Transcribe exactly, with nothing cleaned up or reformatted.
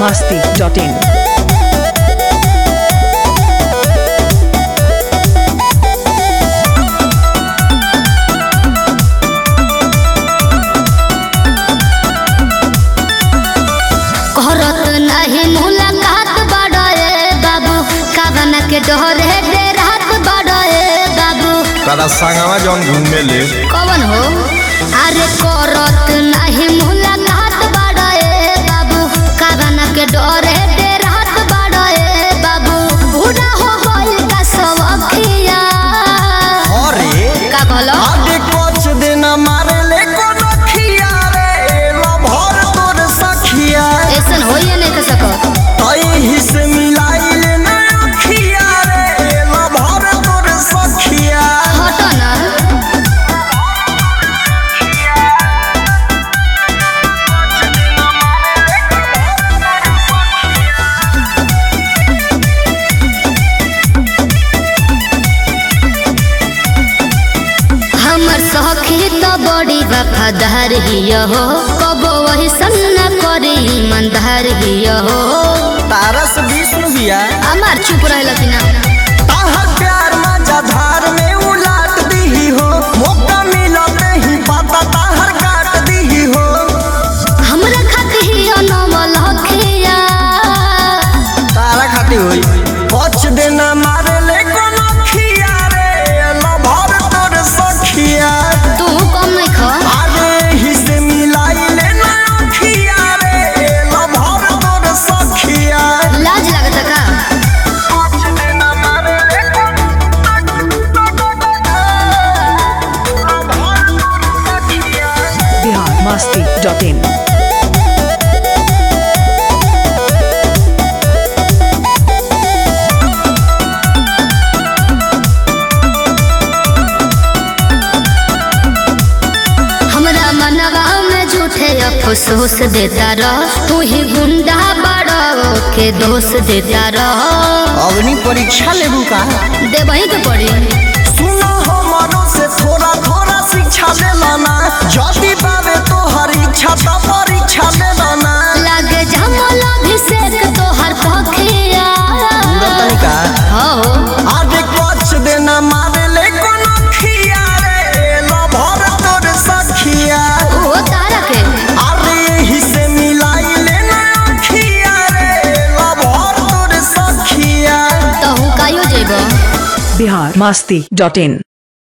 masti dot in. के डोरे दे रात बड़े बाबू तारा संगवा जौन घूमे ले कौन हो अरे करत नहीं मुलाकात बड़े बाबू कावना के डोरे दे रात बड़े बाबू बूढ़ा हो गइल का सवखिया अरे का कहलो आगे कुछ दिन मारे ले कोनो खिया रे लो भर तोर सखिया ऐसन होइए नहीं कर सको तई हिस मिलाई ले ना खिया रे लो भर तोर सखिया हटो ना हमर सखी तो बड़ी वफादार हिया हो कबो वही सन्ना करी ईमानदार हिया हो तारस विष्णु बिया हमार चुप रहला कि ना ताहर प्यार मजा धार में उलाट दी हो मौका मिलते ही पता ताहर काट दी हो हमरा खाती हिया नवल हखिया तारा खाती होई कुछ दिन मारे ले कोनो खिया रे लो भर तोर सखिया तू कम नहीं खा आगे हिस मिलाई ले ना खिया रे लो भर तोर सखिया लाज लगता का कुछ दिन मारे ले लो भर तोर सखिया Bihar masti dot in. हमरा मनवा में झूठे अफसोस देता रह तू ही गुंडा बड़ो के दोष देता रह अग्नि परीक्षा लेबू का दे वही के पड़ी सुनो हमारो से थोड़ा थोड़ा शिक्षा ले लाना जदी पावे तो हर इच्छा तो परीक्षा ले लाना लागे जमल अभिषेक तो हर पखिया तनिका हो आगे कुछ दिन मारे ले कोनो खिया रे लो भर तोर सखिया वो तारा के अरे हिस्से मिलाई ले ना खिया रे लो भर तोर सखिया तो हूँ कायो जेबो Bihar masti dot in.